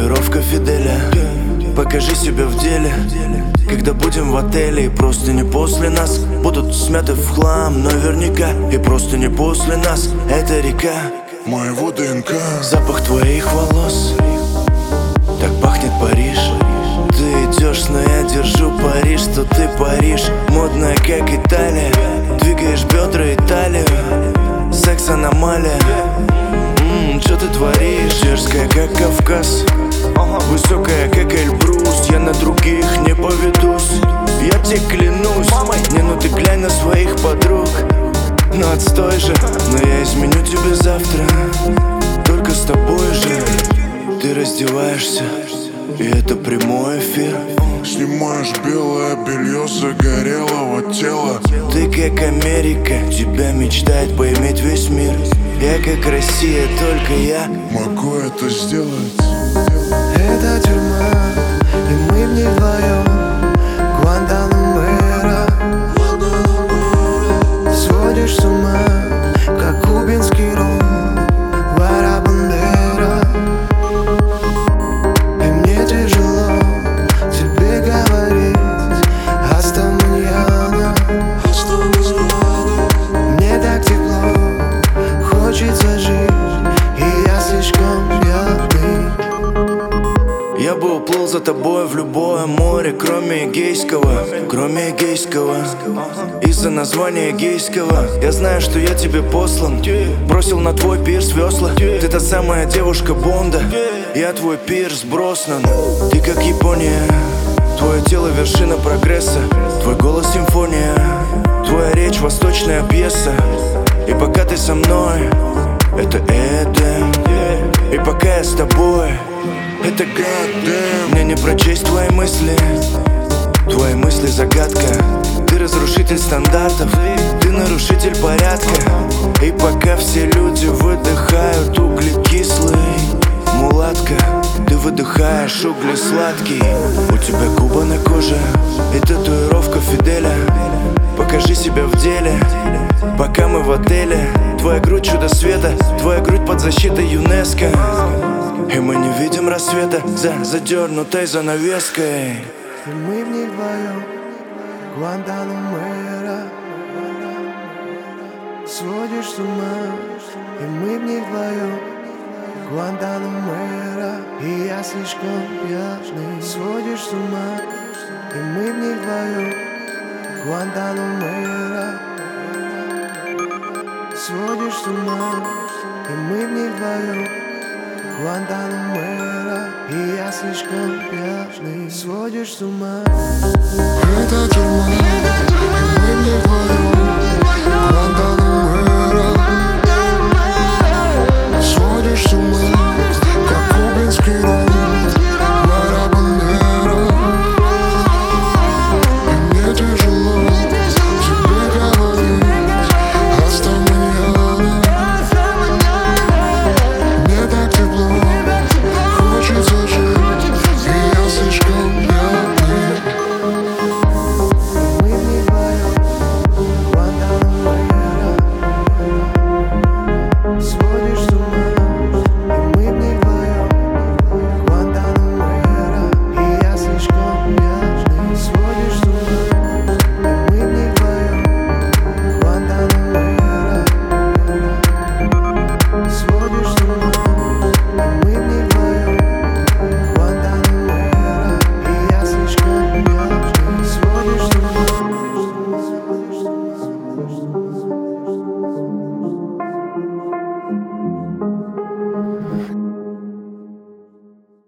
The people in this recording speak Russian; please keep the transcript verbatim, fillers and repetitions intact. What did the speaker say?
татуировка Фиделя. Покажи себя в деле, когда будем в отеле. И просто не после нас будут смяты в хлам наверняка. И просто не после нас эта река моего ДНК. Запах твоих волос, так пахнет Париж. Ты идешь, но я держу пари, что ты Париж. Модная, как Италия, двигаешь бедра и талию. Секс аномалия. Ммм, что ты творишь? Дерзкая, как Кавказ, высокая, как Эльбрус. Я на других не поведусь, я тебе клянусь. Не, ну ты глянь на своих подруг. Ну отстой же, но я изменю тебе завтра. Только с тобой же. Ты раздеваешься, и это прямой эфир. Снимаешь белое белье загорелого тела. Ты как Америка, тебя мечтает поиметь весь мир. Я как Россия, только я могу это сделать. Это тюрьма, и мы в ней вдвоем. Гуантанамера. Сводишь с ума, как кубинский ром. Вара Бандера. И мне тяжело тебе говорить «Аста маньяна». Мне так тепло, хочется жить, и я слишком пьяный. Я бы уплыл за тобой в любое море, кроме Эгейского, кроме Эгейского. Из-за названия гейского я знаю, что я тебе послан. Бросил на твой пирс весла. Ты та самая девушка Бонда, я твой Пирс Броснан. Ты как Япония, твое тело вершина прогресса. Твой голос симфония, твоя речь восточная пьеса. И пока ты со мной, это Эдем. И пока я с тобой, это Goddamn. Мне не прочесть твои мысли, твои мысли загадка. Ты разрушитель стандартов, ты нарушитель порядка. И пока все люди выдыхают углекислый, мулатка, ты выдыхаешь угли сладкий. У тебя губа на коже и татуировка Фиделя. Покажи себя в деле, пока мы в отеле. Твоя грудь чудо света, твоя грудь под защитой ЮНЕСКО. И мы не видим рассвета за задернутой занавеской. И мы в ней вдвоем. Гуантанамера. Сводишь с ума, и мы в ней вдвоем. Гуантанамера. И я слишком пьяный. Сводишь с ума, и мы в ней вдвоем. Гуантанамера. Сводишь с ума, и мы в ней вдвоем. Гуантанамера. И я слишком пьяный. Сводишь с ума. Это тюрьма, и мы в ней вдвоем. Гуантанамера.